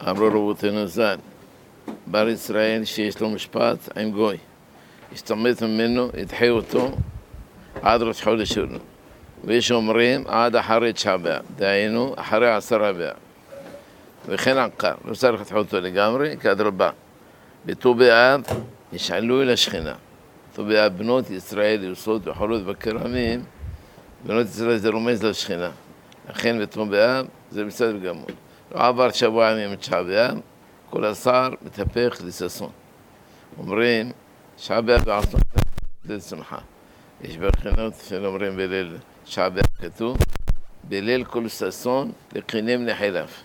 אמרו רבותינו ז"ל, בר ישראל שיש לו משפט עם גוי, יסתמט ממנו, ידחה אותו עד ראש חודש אלול. ויש אומרים עד אחרי תשעה באב, דהיינו אחרי 10 באב. וכן עקר, לא צריך לדחות אותו לגמרי, כאדרבה. בט"ו באב ישאלו אל השכינה. בט"ו באב בנות ישראל יוצאות וחולות בכרמים, בנות ישראל זה רומז לשכינה. לכן בט"ו באב זה בסדר גמור. לא עבר שבוע ימים מתשעה באב, כל השר מתהפך לששון. אומרים, תשעה באב ועשרה זה שמחה. יש בחינות שאומרים בליל תשעה באב כתוב, בליל כל ששון לקינים נחילף.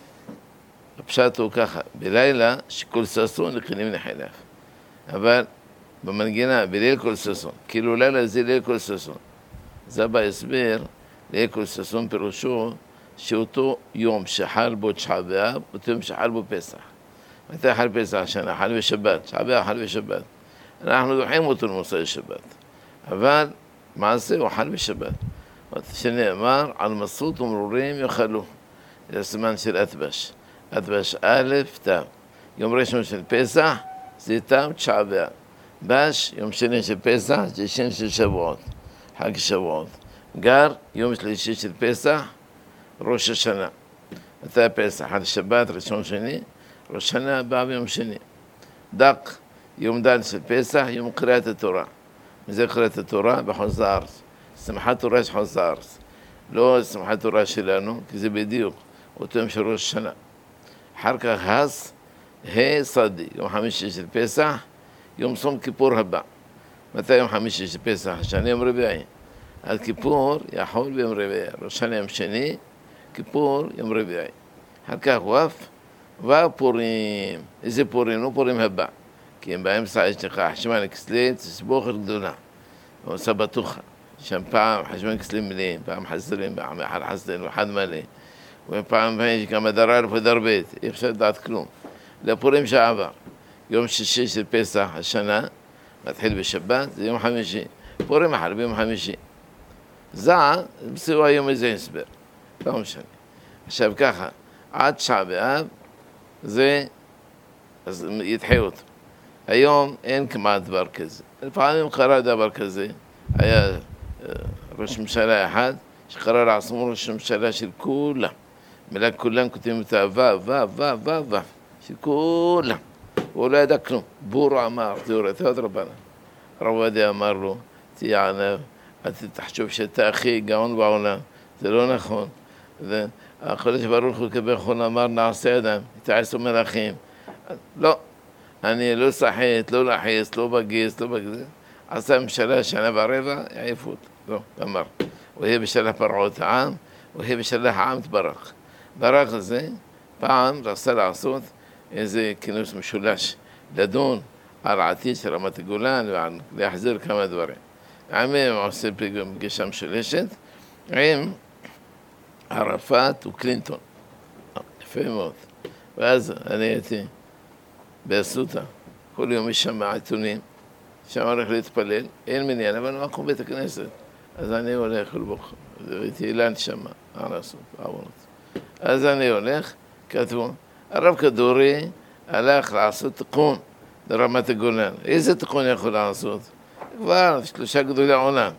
הפשט הוא ככה, בלילה שכל ששון לקינים נחילף. אבל במנגינה, בליל כל ששון, כאילו לילה זה ליל כל ששון. זה בא הסבר, ליל כל ששון פירושו, שאותו יום שחל בו תשעה באב, אותו יום שחל בו פסח. מתי חל פסח השנה? חל בשבת, תשעה באב חל בשבת. אנחנו דוחים אותו למוצאי שבת. אבל מעשה הוא חל בשבת. שנאמר, על מסות ומרורים יאכלו. זה סימן של אתבש. אתבש א' ת'. יום ראשון של פסח, זה ת' תשעה באב. בש, יום שני של פסח, זה שם של שבועות. חג שבועות. גר, יום שלישי של פסח, ראש השנה. מתי פסח? על שבת, ראשון שני, ראש שנה הבא ביום שני. דק, יום ד' של פסח, יום קריאת התורה. מזה קריאת התורה בחוץ לארץ. שמחת תורה של חוץ לארץ. לא שמחת תורה שלנו, כי זה בדיוק אותו יום של ראש שנה. אחר כך הס, סדי, יום חמישי של פסח, יום צום כיפור הבא. מתי יום חמישי של פסח? השנה יום רביעי. אז כיפור יחול ביום רביעי. ראש שנה יום שני, כיפור יום רביעי. אחר כך ופורים. איזה פורים? לא פורים הבא. כי הם באמצע יש לך חשמל כסלי, תסבוכת גדולה. ועושה בטוחה. שם פעם חשמל כסלי מלאים, פעם חסרים, פעם אחד חסרים ואחד מלא. ופעם יש גם הדרה ופדר בית. אי אפשר לדעת כלום. לפורים שעבר. יום שישי של פסח השנה, מתחיל בשבת, זה יום חמישי. פורים אחר ביום חמישי. זה בסביבו היום איזה הסבר. לא משנה. עכשיו ככה, עד תשעה באב, זה, אז ידחה אותו. היום אין כמעט דבר כזה. לפעמים קרה דבר כזה. היה ראש ממשלה אחד, שקרא לעצמו ראש ממשלה של כולם. מילה כולם כותבים את ו, של כולם. הוא לא ידע כלום. בורו אמר, תיאורתי עוד רבנה. רב עובדיה אמר לו, תהיה ענב, אתה תחשוב שאתה הכי גאון בעולם. זה לא נכון. הקדוש ברוך הוא כביכול אמר נעשה אדם, יתעשו מלאכים. לא, אני לא סחט, לא לחץ, לא בגיס, לא בגיס. עשה ממשלה שנה ורבע, עייפות. לא, אמר. ויהיה בשלח פרעות העם, ויהיה בשלח העם תברך. ברך הזה, פעם רצה לעשות איזה כינוס משולש, לדון על העתיד של רמת הגולן ולהחזיר כמה דברים. עמם עושה פגישה משולשת עם ערפאת וקלינטון. יפה מאוד. ואז אני הייתי באסותא, כל יום יש שם עיתונים, שם הולך להתפלל, אין מניין, אבל מקום בית הכנסת. אז אני הולך לבוך, ראיתי אילן שם, מה לעשות, עוונות. אז אני הולך, כתבו, הרב כדורי הלך לעשות תיקון לרמת הגולן. איזה תיקון יכול לעשות? כבר 3 גדולי עולם.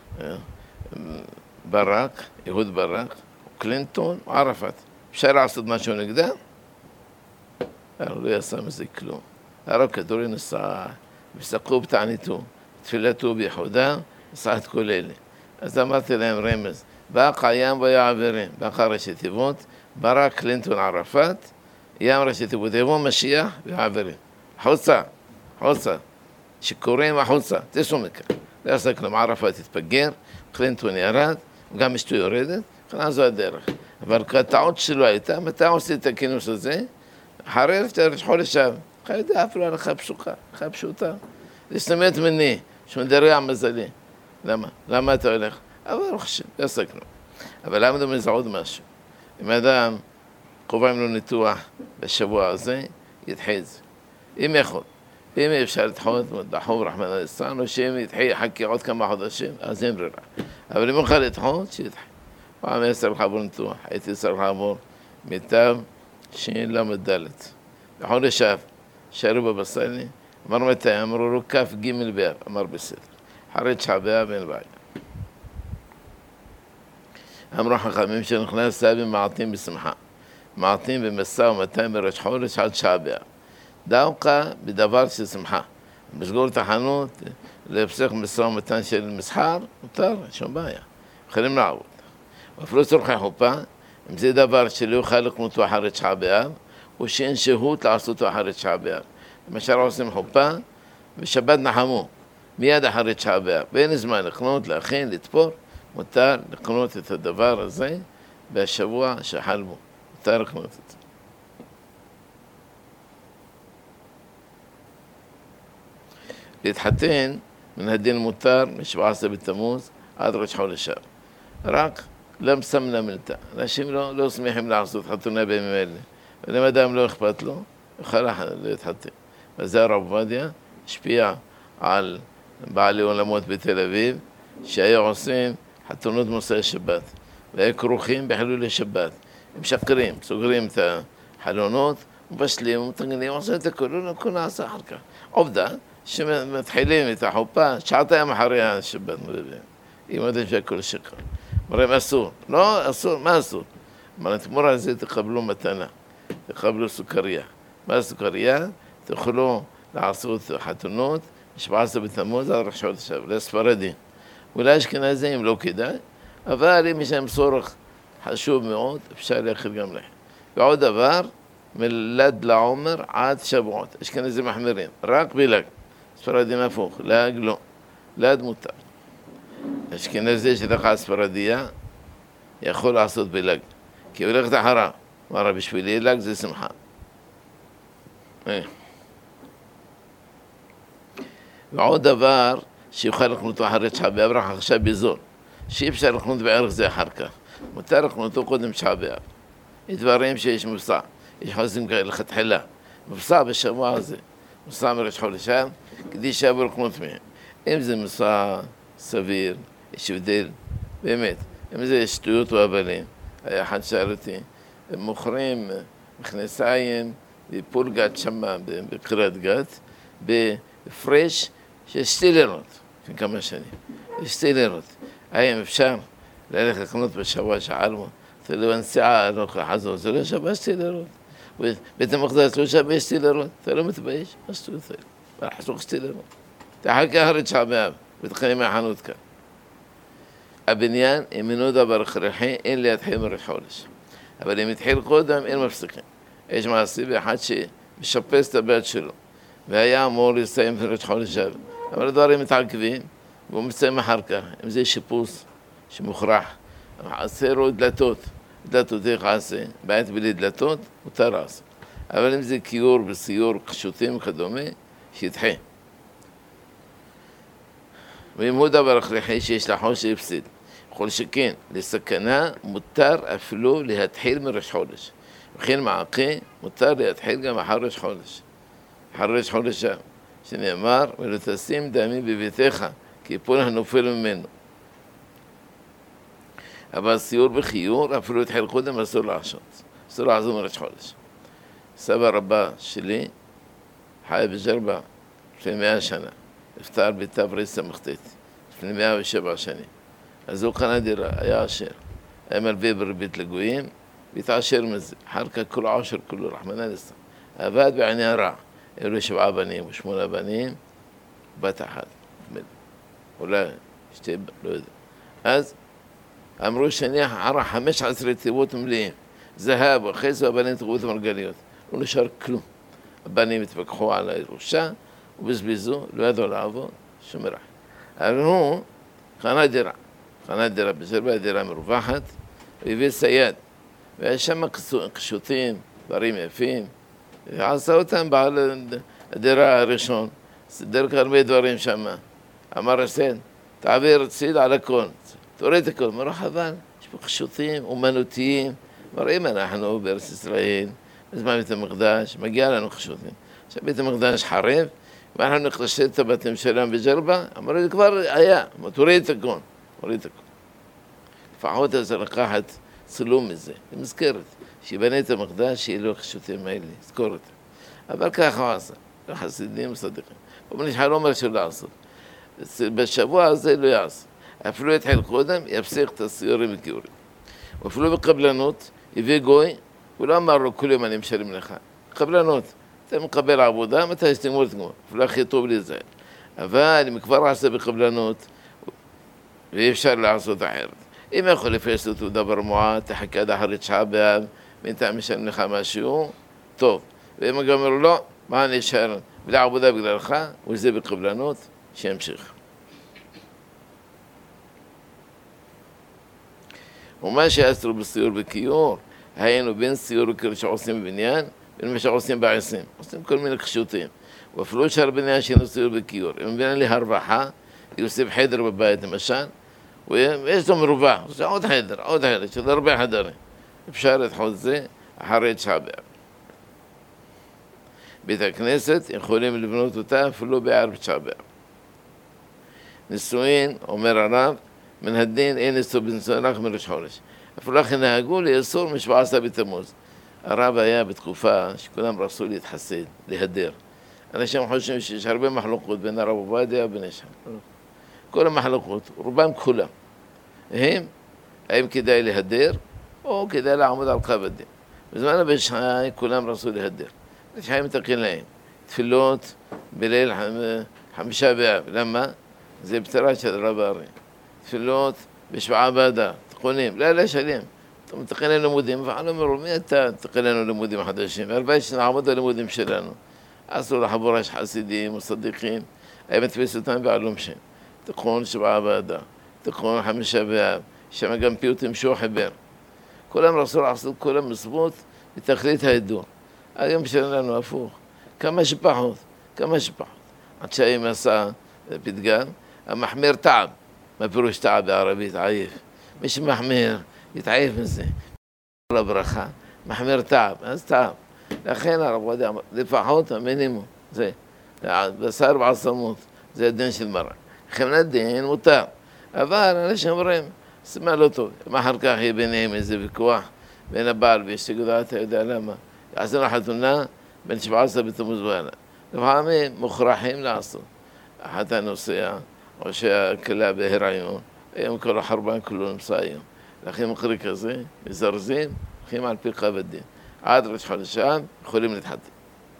ברק, יהוד ברק, קלינטון, ערפאת. אפשר לעשות משהו נגדם? הוא לא יעשה מזה כלום. הרב כדורי נסע, וסקו בתעניתו, תפילתו ביחודה, נסע את כל אלה. אז אמרתי להם רמז, בא קיים ויעברים, בא ראשי תיבות, ברק, קלינטון, ערפאת, ים ראשי תיבות, יבוא משיח ויעברים. חוצה, שקוראים החוצה, תסעו מכאן. לא יעשה כלום, ערפאת התפגר, קלינטון ירד, גם אשתו יורדת, כאן זו הדרך. אבל כטעות שלו הייתה, מתי עושה את הכינוס הזה? אחרי ראש חודש שם. חיידה אפילו הלכה פשוטה. להסתמת מני, שמדרע מזלי. למה? למה אתה הולך? אבל לא חשב, לא עושה כלום. אבל למה דומה זה עוד משהו? אם אדם קובעים לו ניתוח בשבוע הזה, ידחה את זה. אם יכול. אם אפשר לדחות, דחוב רחמנא ליצלן, או שאם יחכה עוד כמה חודשים, אז אין ברירה. אבל אם יוכל לדחות, שידחה. פעם היה צריך לעבור ניתוח, הייתי צריך לעבור מיטב שין למד ד' בחודש אב, שערו בבא-סאלי, אמר מתי? אמרו לו כף ג' באב, אמר בסדר. אחרי תשעה באב אין בעיה. אמרו חכמים שנכנס סבים מעטים בשמחה, מעטים במשא ומתן בראש חודש עד תשעה באב. דווקא בדבר של שמחה. לסגור את החנות, להפסק משא ומתן של מסחר, מותר, שום בעיה. יכולים לעבוד. ואפילו צורכי חופה, אם זה דבר שלא יוכל לקנות אותו אחרי תשעה באב, או שאין שהות לעשות אותו אחרי תשעה באב. למשל עושים חופה, ושבת נחמו, מיד אחרי תשעה באב. ואין זמן לקנות, להכין, לתפור, מותר לקנות את הדבר הזה בשבוע שחלמו. מותר לקנות את זה. להתחתן מן הדין מותר מ-17 בתמוז עד ראש חודש אב. רק למסמנה מלתה. אנשים לא שמחים לעשות חתונה בימים אלה. ואם אדם לא אכפת לו, יוכל להתחתן. וזה הרב עובדיה השפיע על בעלי עולמות בתל אביב, שהיו עושים חתונות מוצאי שבת, והיו כרוכים בחילולי שבת. הם משקרים, סוגרים את החלונות, מבשלים, ומתנגנים, עושים את הכל נעשה אחר כך. עובדה, שמתחילים את החופה, שעתיים אחרי השבת, אם אתם שהכל שקר. אומרים אסור, לא אסור, מה אסור? אבל תמורה על זה תקבלו מתנה, תקבלו סוכריה. מה הסוכריה? תוכלו לעשות חתונות, 17 בתמוז עד ראש חודש אב, לספרדים. אולי אשכנזים לא כדאי, אבל אם יש להם צורך חשוב מאוד, אפשר להכיל גם להם. ועוד דבר, מלד לעומר עד שבועות, אשכנזים מחמירים, רק בלג. ספרדים הפוך, לג לא, לד מותר. אשכנזי שדחה ספרדיה, יכול לעשות בלג, כי הוא הולכת אחריו. אמרה, בשבילי לג זה שמחה. ועוד דבר, שיוכל לקנות אחרי תשעה באב, רק עכשיו בזול, שאי אפשר לקנות בערך זה אחר כך. מותר לקנותו קודם תשעה באב. יש דברים שיש מבצע, יש חוזים כאלה לכתחילה. מבצע בשבוע הזה, מבצע מראש חודש אב, כדי שיבואו לקנות מהם. אם זה מבצע סביר, יש הבדל, באמת. אם זה שטויות והבלים, היה אחד שאל אותי, הם מוכרים מכנסיים בפולגת שמה, בקריית גת, בפרש של 2 לירות, לפני כמה שנים. 2 לירות. האם אפשר ללכת לקנות בשבוע שעלמו? זה לא הנסיעה הלוך לחזור, זה לא שווה 2 לירות. בית המקדש לא שווה 2 לירות, אתה לא מתבייש? מה שטויות האלה? לחסוך 2 לירות. תחכה אחרי תשעה באב, ותקנה מהחנות כאן. הבניין, אם אינו דבר הכרחי, אין להתחיל מראש חודש. אבל אם התחיל קודם, אין מפסיקים. יש מעשי באחד שמשפץ את הבית שלו, והיה אמור להסתיים בראש חודש אב. אבל הדברים מתעכבים, והוא מסתיים אחר כך. אם זה שיפוץ שמוכרח, עשה לו דלתות. דלתות איך עשה? בעית בלי דלתות, מותר לעשות. אבל אם זה קיור וסיור, קשוטים וכדומה, שידחה. ואם הוא דבר הכרחי שיש לחוש שהפסיד, כל שכן, לסכנה מותר אפילו להתחיל מראש חודש. וכן מעקה מותר להתחיל גם אחר ראש חודש. אחר ראש חודש אב, שנאמר, ולתשים דמי בביתך, כי יפול הנופל ממנו. אבל סיור בחיור, אפילו התחיל קודם, אסור לעשות. אסור לעזור מראש חודש. סבא רבא שלי, חי בג'רבה, לפני 100 שנה. נפטר בתבריס סמכתית, לפני 107 שנים. אז הוא קנה דירה, היה עשיר. היה מלווה בריבית לגויים, והתעשר מזה. אחר כך כל עושר כולו, רחמנא ליצלן. עבד בעיני הרע. היו לו 7 בנים או 8 בנים, בת אחת. אולי 2, לא יודע. אז אמרו שאני אחר 15 תיבות מלאים. זהב וחץ והבנים תגובות מרגליות. לא נשאר כלום. הבנים התווכחו על הירושה, ובזבזו, לא ידעו לעבוד, שום רע. אבל הוא קנה דירה. קנה דירה בג'רבה, דירה מרווחת, והביא סייד. והיה שם קשוטים, דברים יפים. ועשה אותם בעל הדירה הראשון. סידר הרבה דברים שם. אמר הסייד, תעביר ציד על הכל. תוריד הכל. אמרו חבל, יש פה קשוטים, אומנותיים. מראים אנחנו בארץ ישראל, בזמן בית המקדש, מגיע לנו קשוטים. עכשיו בית המקדש חרב, ואנחנו נחלשת את הבתים שלהם בג'רבה, אמרו לי, כבר היה, תוריד את הכל, תוריד את הכל. לפחות אז לקחת צילום מזה, היא מזכרת, שיבנה את המקדש, שיהיה לו חשוטים האלה, זכור אותם. אבל ככה הוא עשה, חסידים וסדיקים. רבנו ישחר לא אומר שלא לעשות. בשבוע הזה לא יעשה. אפילו יתחיל קודם, יפסיק את הסיורים וכיורים. ואפילו בקבלנות, הביא גוי, הוא לא אמר לו, כל יום אני משלם לך. קבלנות, אתה מקבל עבודה, מתי שתגמור תגמור. אפילו הכי טוב להיזהר. אבל אם כבר עשה בקבלנות, ואי אפשר לעשות אחרת. אם יכול לפייס אותו דבר מועט, תחכה עד אחרי תשעה באב, בינתיים משלם לך משהו, טוב. ואם הוא אומר לו, לא, מה אני אשאר? ולעבודה בגללך, וזה בקבלנות, שימשיך. ומה שאסרו בסיור בכיור, היינו בין סיור וכיור שעושים בבניין, בין מה שעושים בעשים. עושים כל מיני קשוטים. ואפילו שאר בניין שאינו סיור בכיור. אם בניין להרווחה, יוסיף חדר בבית למשל, ויש לו מרובע, זה עוד חדר, של הרבה חדרים. אפשר לדחות זה אחרי תשעה באב. בית הכנסת יכולים לבנות אותה אפילו בערב תשעה באב. נישואין, אומר הרב, מן הדין אין איסור בנישואין רק מראש חודש. אפילו לכן נהגו לאסור מ-17 בתמוז. הרב היה בתקופה שכולם רצו להתחסד, להדר. אנשים חושבים שיש הרבה מחלוקות בין הרב עובדיה ובין אישה. כל המחלוקות, רובם כולם. האם כדאי להדר או כדאי לעמוד על קו הדין. בזמן הבן שחי כולם רצו להדר. בן שחי מתקן להם. תפילות בליל 5 באב. למה? זה פטרה של רב ארי. תפילות בשבעה באדר, תיקונים, לילה שלם. אתה מתקן לנו לימודים, ואנו אומרים, מי אתה תקן לנו לימודים חדשים? והלוואי שנעמוד על לימודים שלנו. אסור לחבור יש חסידים וסדיקים, היה מתפס אותם בעלום שם. תיקון 7 באדר, תיקון 5 באב, שם גם פיוטים שהוא חיבר. כולם רצו לעשות כל המצוות לתכלית ההידור. היום שלנו הפוך, כמה שפחות. עד שהאם עשה פתגם, המחמיר טעם. מה פירוש טעם בערבית? עייף. מי שמחמיר, יתעייף מזה. לברכה, מחמיר טעם, אז טעם. לכן הרב עובדיה אמר, לפחות המינימום, זה, בשר בעצמות, זה הדין של מרק. חמנת דין מותר, אבל אנשים אומרים, סימן לא טוב, אם אחר כך יהיה ביניהם איזה ויכוח, בין הבעל ואשתו גדולה, אתה יודע למה, עשינו חתונה בין 17 בתמוז והלאה. לפעמים מוכרחים לעשות. החתן נוסע, או שהכלה בהיריון, היום כל החרבן כולו נמצא היום. לכן מקרה כזה, מזרזים, הולכים על פי קו הדין. עד ראש חודש אב יכולים להתחתן.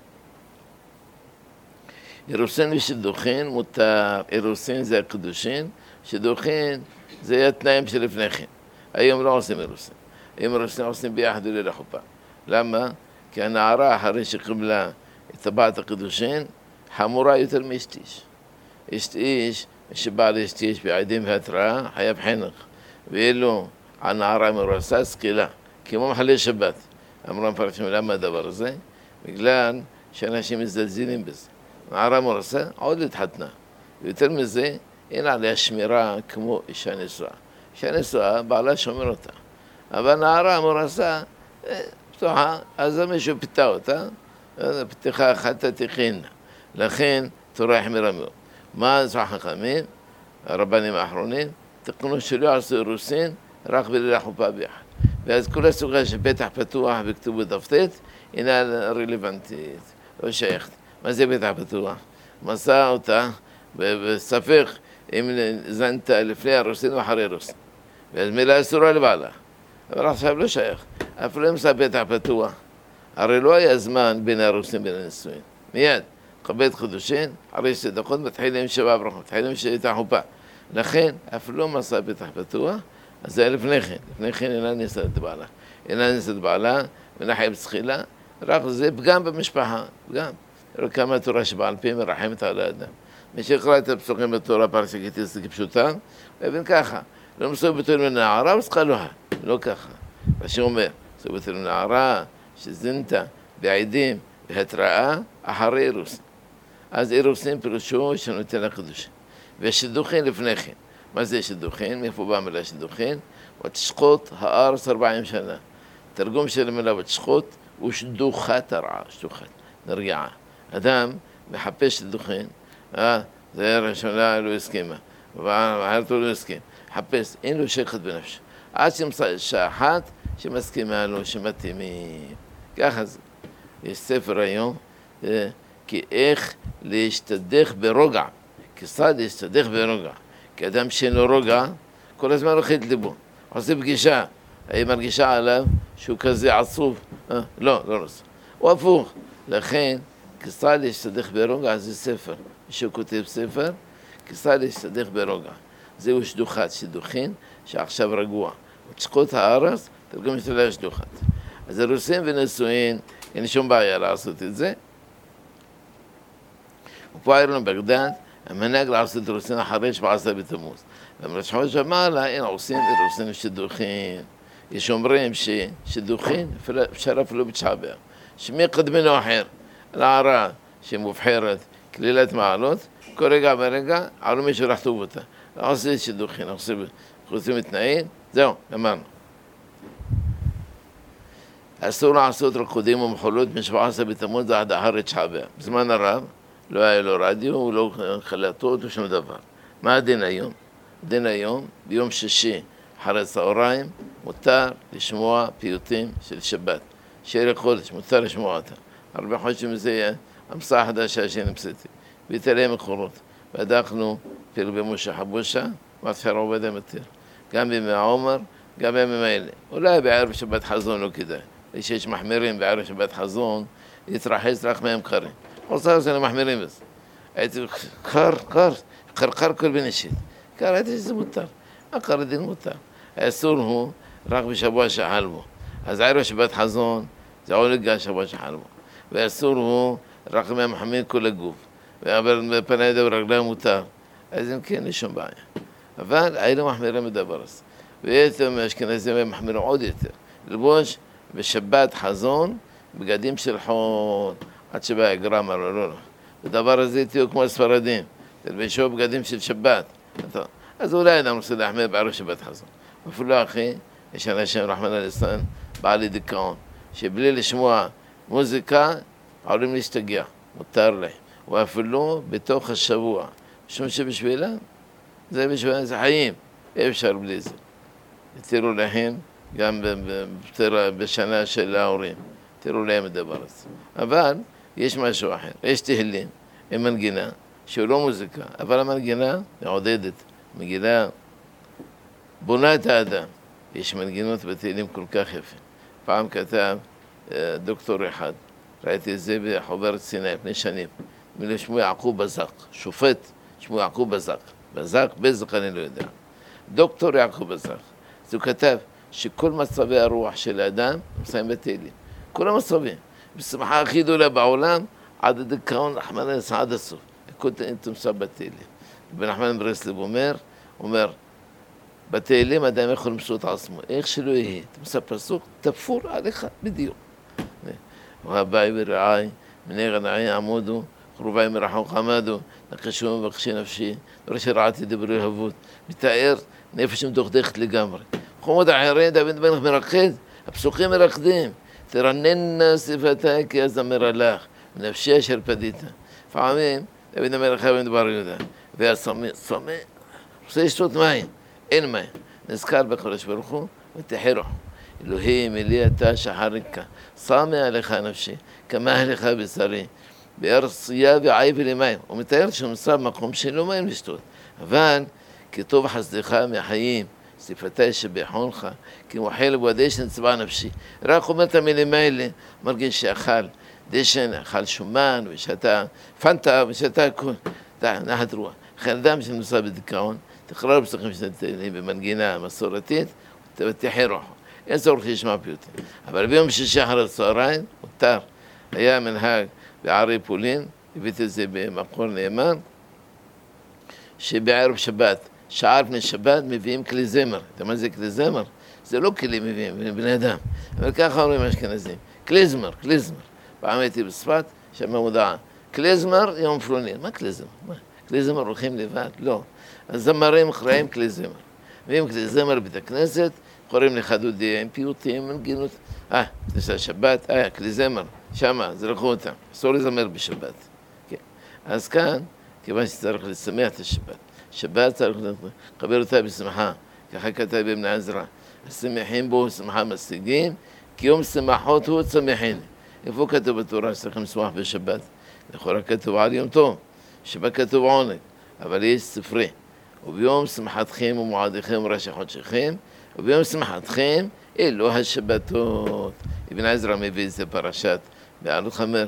אירוסין ושידוכין מותר, אירוסין זה הקדושין, שידוכין זה התנאים שלפני כן. היום לא עושים אירוסין. היום אירוסין עושים ביחד ליל החופה. למה? כי הנערה אחרי שקיבלה את טבעת הקדושין, חמורה יותר מאשת איש. אשת איש, שבא לאשת איש בעדים והתראה, חייב חינוך. ואילו הנערה מרוסה סקילה, כמו מחלל שבת. אמרו המפרשים, למה הדבר הזה? בגלל שאנשים מזלזלים בזה. נערה מורסה עוד התחתנה. ויותר מזה, אין עליה שמירה כמו אישה נשואה. אישה נשואה, בעלה שומר אותה. אבל נערה מורסה, פתוחה, אז מישהו פיתה אותה, פתיחה אחת תכין. לכן, תורה החמירה מאוד. מה עשו החכמים, הרבנים האחרונים? תקנו שלא עשו אירוסין, רק בליל החופה ביחד. ואז כל הסוגיה שפתח פתוח וכתוב בדפטט אינה רלוונטית, לא שייכת. מה זה פתח פתוח? מסע אותה בספק אם זנת לפני הרוסין או אחרי הרוסין. ואז מילה אסורה לבעלה. אבל עכשיו לא שייך. אפילו אם מסע פתח פתוח. הרי לא היה זמן בין הרוסין ובין הנישואין. מיד, קבל חידושין, אחרי 2 דקות מתחילים 7 ברכות, מתחילים 7 חופה. לכן, אפילו מסע פתח פתוח, אז זה לפני כן אינה ניסה את בעלה. אינה ניסה את בעלה, מנחם זחילה, רק זה פגם במשפחה, פגם. רק כמה התורה שבעל פי מרחמת על האדם. מי שיקרא את הפסוקים בתורה פרשת כי תעשה כפשוטם, והבין ככה, לא מסור בתור מנערה וסחה לוהה, לא ככה. מה שאומר, מסור בתור מנערה, שזינתה בעדים והתראה אחרי אירוסין. אז אירוסין פירושו שנותן לקדושים. והשידוכין לפני כן. מה זה שידוכין? מאיפה באה המילה שידוכין? ותשחוט הארץ 40 שנה. תרגום של המילה ותשחוט הוא שדוכת הרעה, שדוכת, נרגעה. אדם מחפש שידוכין, זה הראשונה לא הסכימה, ואחרת הוא לא הסכים. חפש, אין לו שקט בנפש. עד שימצא אישה אחת, שמסכימה לו, שמתאימים. ככה זה. יש ספר היום, כי איך להשתדך ברוגע. כיצד להשתדך ברוגע. כי אדם שאין לו רוגע, כל הזמן לוקח את ליבו. עושה פגישה, היא מרגישה עליו שהוא כזה עצוב. לא רוצה. הוא הפוך. לכן, כיצד להשתדך ברוגע זה ספר. מישהו כותב ספר, כיצד להשתדך ברוגע. זהו שדוכת שידוכין, שעכשיו רגוע. ותשקות הארץ, תרגם את זה שדוכת. אז אירוסין ונישואין, אין שום בעיה לעשות את זה. ופה היה לנו בגדד, המנהג לעשות אירוסין אחרי 17 בתמוז. ומראש חודש המעלה, אין עושים אירוסין ושידוכין. יש אומרים ששידוכין, אפשר אפילו בתשעה באב. שמי קדמנו אחר, לערה שמובחרת, כלילת מעלות, כל רגע ברגע, עלו מישהו לחטוב אותה. עושה שידוכין, עושים מתנאים, זהו, אמרנו. אסור לעשות רקודים ומחולות מ-17 בתמוז עד אחרי תשעה באב. בזמן הרב, לא היה לו רדיו, לא חלטות ושום דבר. מה הדין היום? הדין היום, ביום שישי, אחרי צהריים, מותר לשמוע פיוטים של שבת. שירי חודש, מותר לשמוע אותה. הרבה חודשים זה יהיה המצאה חדשה שנמצאתי. ויתראה מקורות. בדקנו פרבי משה חבושה, מתפר עובדה מתיר. גם בימי העומר, גם בימים האלה. אולי בערב שבת חזון לא כדאי. שיש מחמירים בערב שבת חזון, יתרחץ רק מהם קרים. עושה זה למחמירים בזה. הייתי קר כל בנשית. קר הייתי שזה מותר. הקר דין מותר. האסור הוא רק בשבוע שחל בו. אז ערב שבת חזון, זה עולג שבוע שחל בו. והאסור הוא רק מהמחמיר כל הגוף. בפני ידו ברגליים מותר. אז אם כן, יש שום בעיה. אבל היינו מחמירים מדבר הזה. ויותר מאשכנזים הם מחמירים עוד יותר. ללבוש בשבת חזון, בגדים של חול, עד שבא גרם, לא. בדבר הזה תהיו כמו הספרדים, תלבשו בגדים של שבת. אז אולי אדם רוצה להחמיר בערב שבת חזון. אפילו אחי, יש אנשים רחמנא ליצלן, בעלי דיכאון, שבלי לשמוע מוזיקה, עולים להשתגע, מותר להם. ואפילו בתוך השבוע, משום שבשבילם, זה חיים, אי אפשר בלי זה. תראו להם, גם בשנה של ההורים, תראו להם הדבר הזה. אבל יש משהו אחר, יש תהילים עם מנגינה, שהוא לא מוזיקה, אבל המנגינה מעודדת, מנגינה בונה את האדם. יש מנגינות בתהילים כל כך יפה. פעם כתב דוקטור אחד, ראיתי את זה בחוברת סיני, לפני שנים, מילה שמו יעקוב בזק, שופט שמו יעקוב בזק, בזק אני לא יודע. דוקטור יעקוב בזק, אז הוא כתב שכל מצבי הרוח של האדם נמצאים בתהילים. כל המצבים. בשמחה הכי גדולה בעולם, עד הדיכאון, רחמנא ליצלן עד הסוף. הכל תמצא בתהילים. רבי נחמן מברסלב אומר, בתהילים אדם יכול למצוא את עצמו. איך שלא יהיה, תמצא פסוק, תפור עליך בדיוק. והבאי ורעי, מני רנעי עמודו, חרובי מרחוק עמדו, נקשו מבקשי נפשי, דורש רעתי דברי אהבות. מתאר נפש מדוכדכת לגמרי. חומות אחרים, דוד בן מרקד, הפסוקים מרקדים. תרננה שפתי כי אזמר לך, ונפשי אשר פדית. לפעמים, דוד המלך היה במדבר יהודה, והצמא, רוצה לשתות מים, אין מים. נזכר בקדוש ברוך הוא, ותחי רוחו. אלוהים, אלי אתה שחריקה, שמה עליך נפשי, כמה עליך בשרי, בארץ יא ועי ולמים. הוא מתאר שהוא נמצא במקום שאין לו מים לשתות. אבל, כטוב חסדך מהחיים, שפתי שבחונך, כי מוחל בודי שנצבע נפשי. רק אומר את המילים האלה, מרגיש שאכל דשן, אכל שומן, ושתה פנטה, ושתה הכל. נחת רוח. לכן אדם שנמצא בדיכאון, תקרא בפסוקים שנתנים במנגינה מסורתית, ותחי רוחו. אין צורך לשמוע פיוטים. אבל ביום שישי אחר הצהריים, מותר. היה מנהג בערי פולין, הבאתי את זה במקור נאמן, שבערב שבת, שעה לפני שבת, מביאים כלי זמר. אתה יודע מה זה כלי זמר? זה לא כלי מביאים, בני אדם. אבל ככה אומרים אשכנזים. כלי זמר. פעם הייתי בצפת, שם מודעה. כלי זמר, יום פלוני. מה כלי זמר? כלי זמר הולכים לבד? לא. אז זמרים אחראים כלי זמר. מביאים כלי זמר לבית הכנסת, קוראים לחדודים, פיוטים, מנגינות. זה שבת, כלי זמר, שמה, זרקו אותם. אסור לזמר בשבת. כן. אז כאן, כיוון שצריך לשמח את השבת. שבת צריך לקבל אותה בשמחה, ככה כתב אבן עזרא. השמחים בו שמחה משיגים, כי יום שמחות הוא שמחני. איפה כתוב בתורה שצריכים לשמוח בשבת? לכאורה כתוב על יום טוב, שבה כתוב עונג, אבל יש ספרי. וביום שמחתכם ומועדיכם וראשי חודשיכם, וביום שמחתכם אלו השבתות. אבן עזרא מביא את זה פרשת בעלות חמר.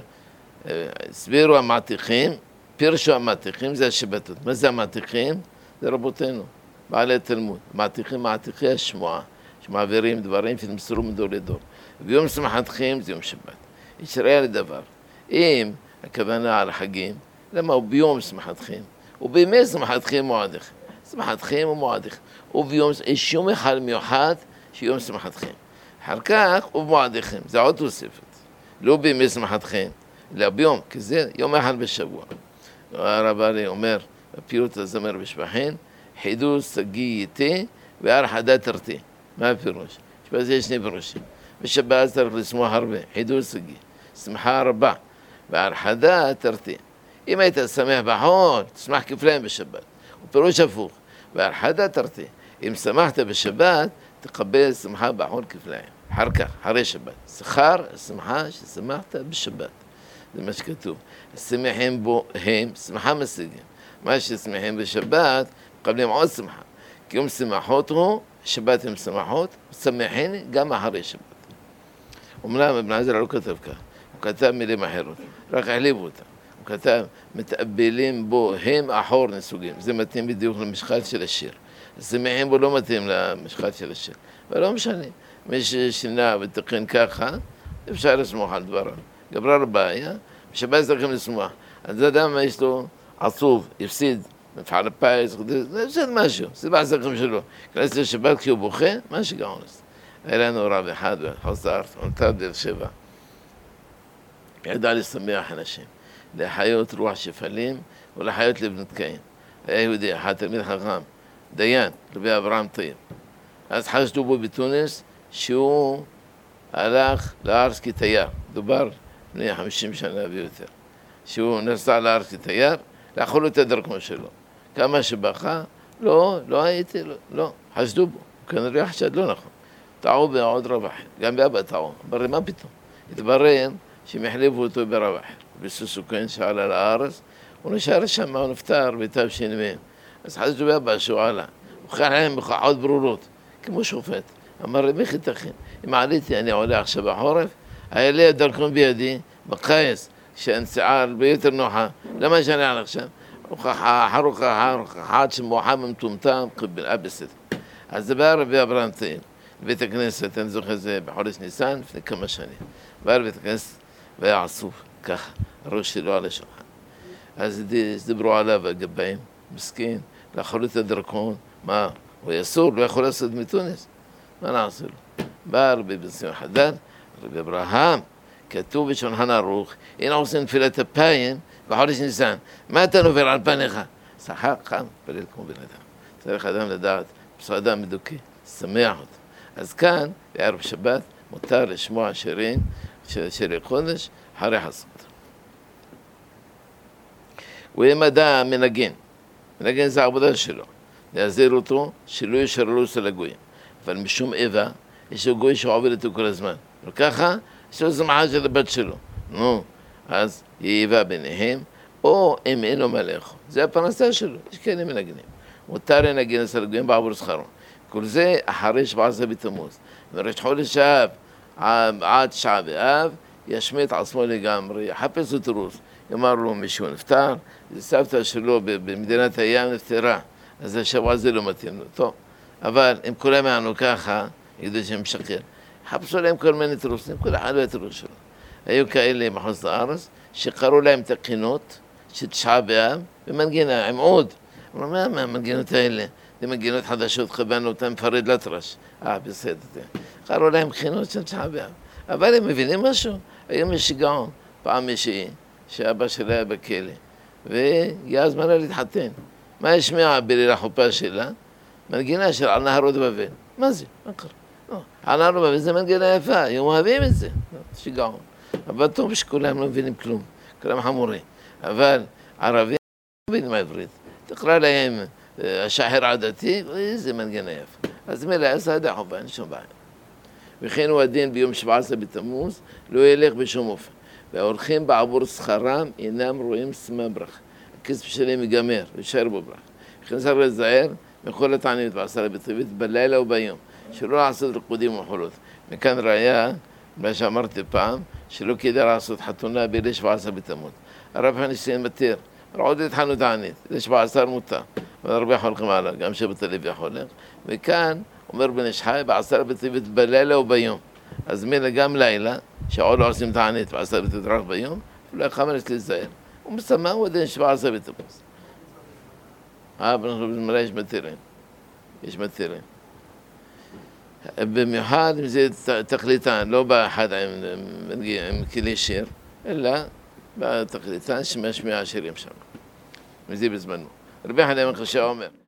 הסבירו המעתיכים, פירשו המעתיכים זה השבתות. מה זה המעתיכים? זה רבותינו, בעלי תלמוד. מעתיכים, מעתיכי השמועה, שמעבירים דברים שנמסרו מדור לדור. וביום שמחתכם זה יום שבת. יש ראיה לדבר. אם הכוונה על החגים, למה הוא ביום שמחתכם? ובימי שמחתכם מועדיכם. שמחתכם ומועדיכם. וביום, יש יום אחד מיוחד שיום שמחתכם. אחר כך ובמועדיכם, זה עוד תוספת. לא בימי שמחתכם, אלא ביום, כי זה יום אחד בשבוע. הרב ארי אומר, בפיוט הזמר בשבחין, חידוש סגי יתה והרחדה תרתי. מה הפירוש? שבזה יש שני פירושים. בשבת צריך לשמוח הרבה, חידוש סגי, שמחה רבה, והרחדה תרתי. אם היית שמח בחול, תשמח כפליים בשבת. ופירוש הפוך, והרחדה תרתי. אם שמחת בשבת, תקבל שמחה בחול כפליים. אחר כך, אחרי שבת. שכר השמחה ששמחת בשבת. זה מה שכתוב. השמחים בו הם שמחה משיגים. מה ששמחים בשבת, מקבלים עוד שמחה. כי יום שמחות הוא, שבת הם שמחות, שמחים גם אחרי שבת. אומנם אבן עזרא לא כתב כך, הוא כתב מילים אחרות, רק החליבו אותם. הוא כתב, מתאבלים בו הם אחור נסוגים. זה מתאים בדיוק למשקל של השיר. השמחים בו לא מתאים למשקל של השיר. אבל לא משנה. מי ששינה ותקן ככה, אפשר לסמוך על דבריו. גברה לבעיה, בשבת צריכים לשמוח. אז אדם יש לו עצוב, הפסיד, מפעל הפיס, זה הפסיד משהו, זה בעסקים שלו. כנס לשבת כשהוא בוכה, מה שגאונס. היה לנו רב אחד בחוץ הארץ, עונתר באר שבע. ידע לשמח אנשים, להחיות רוח שפלים ולהחיות לבנות קין. היה יהודי אחד, תלמיד חכם, דיין, רבי אברהם טייב. אז חשדו בו בתוניס שהוא הלך לארץ כתייר, דובר לפני 50 שנה ויותר. שהוא נסע לארץ כתייר, לאכול את הדרכון שלו. כמה שבכה, לא הייתי, לא, חשדו בו. כנראה חשד לא נכון. טעו בעוד רב אחר, גם באבא טעו. אמר, מה פתאום? התברר שהם החליפו אותו ברב אחר. בסוסוקן שעלה לארץ, הוא נשאר שם, הוא נפטר בתש"מ. אז חשדו באבא שהוא עלה. הוא חייל להם בכוחות ברורות, כמו שופט. אמר לי, איך ייתכן? אם עליתי, אני עולה עכשיו בחורף, היה לי הדרכון בידי, בקיץ, שהנסיעה הרבה יותר נוחה. למה שאני עלה עכשיו? הוכחה, אחד שמוחם מטומטם, בסדר. אז זה בא רבי אברהם טייב, בבית הכנסת, אני זוכר זה בחודש ניסן, לפני כמה שנים. בא לבית הכנסת והיה עצוב, ככה, הראש שלו על השולחן. אז דיברו עליו הגבאים, מסכין, לאכול את הדרכון, מה, הוא יסור, לא יכול לעשות מתוניס, מה נעשה לו? בא רבי בן ציון חדד, רבי אברהם, כתוב בשולחן ערוך, הנה עושים תפילת אפיים בחודש ניסן, מה אתה נובר על פניך? שחק, חם, פלל כמו בן אדם. צריך אדם לדעת, בסוף אדם מדוכא, שמח אותו. אז כאן, בערב שבת, מותר לשמוע שירים של שירי חודש, אחרי חסות. ואם אדם מנגן, מנגן זה העבודה שלו, להזהיר אותו שלא ישררו אצל הגויים. אבל משום איבה, יש לו גוי שעובד איתו כל הזמן. וככה, יש לו זמחה של הבת שלו. נו, אז יהיה איבה ביניהם, או אם אין לו מה לאכול. זה הפרנסה שלו, יש כאלה מנגנים. מותר לנגן אצל הגויים בעבור שכרו. כל זה אחרי 17 בתמוז. מראש חודש אב עד תשעה באב, ישמיט עצמו לגמרי, יחפש וטרוס. יאמר לו מישהו נפטר, זה סבתא שלו במדינת הים נפטרה, אז השבוע הזה לא מתאים לו. טוב, אבל אם כולם יענו ככה, ידעו שהם משקר. חפשו להם כל מיני תרוסים, כל אחד והתרוס שלו. היו כאלה מחוץ לארץ, שקראו להם את הקינות של תשעה באב, ומנגינה עם עוד. אמרו, מה המנגינות האלה? זה מנגינות חדשות, חבנו אותם פרד לטרש. בסדר. קראו להם קינות של תשעה באב. אבל הם מבינים משהו? היום יש שיגעון. פעם מישהי, שאבא שלה היה בכלא, והגיע הזמן לה להתחתן. מה השמיעה בליל החופה שלה? מנגינה של על נהרות בבל. מה זה? מה קרה? על נהרות בבל זה מנגינה יפה, הם אוהבים את זה. שיגעון. אבל טוב שכולם לא מבינים כלום, כולם חמורים. אבל ערבים לא מבינים עברית. תקרא להם השחר עדתי, איזה מנגינה יפה. אז מילא עשה ידי חובה, אין שום בעיה. וכן הוא הדין ביום 17 בתמוז, לא ילך בשום אופן. וההולכים בעבור שכרם אינם רואים סמא ברכה. הכסף שלהם ייגמר, יישאר בו ברכה. וכן צריך להיזהר מכל התענית בעשרה בטבת בלילה וביום, שלא לעשות ריקודים ומחולות. מכאן ראיה, מה שאמרתי פעם, שלא כדאי לעשות חתונה בליל 17 בתמוז. הרב חניסטיין מתיר, עוד התחלנו תענית, ליל 17 מותר, אבל הרבה חולקים עליו, גם שבט הלוי חולק. וכאן אומר בן איש חי בעשרה בטבת בלילה וביום. אז מילא גם לילה, שעוד לא עושים תענית בעשרה בטבת רק ביום, אולי חמש להיזהר. הוא מסמא הוא עדיין 17 בתמוז. אבל אנחנו בזמרה יש מתירים. במיוחד אם זה תכליתן, לא באחד עם כלי שיר, אלא בתכליתן שמשמיע השירים שם. וזה בזמנו. רבי חנין בן חשיה אומר,